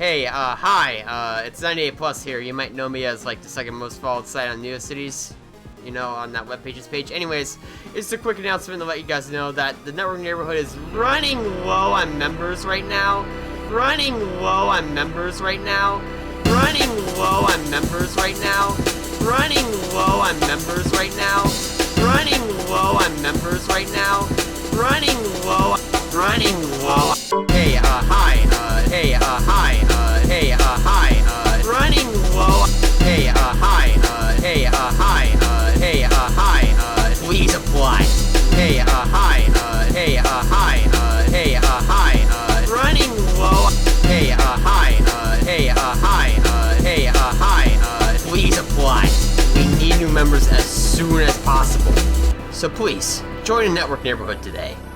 Hi, it's 98 Plus here. You might know me as, like, the second most followed site on NeoCities, you know, on that webpage's page. Anyways, it's a quick announcement to let you guys know that the Network Neighborhood is running low on members right now. Running low on members right now. Running low on members right now. Running low on members right now. Running low on members right now. Running low. Running low. Running low. Please apply. Running low. Please apply. We need new members as soon as possible. So please, join the Network Neighborhood today.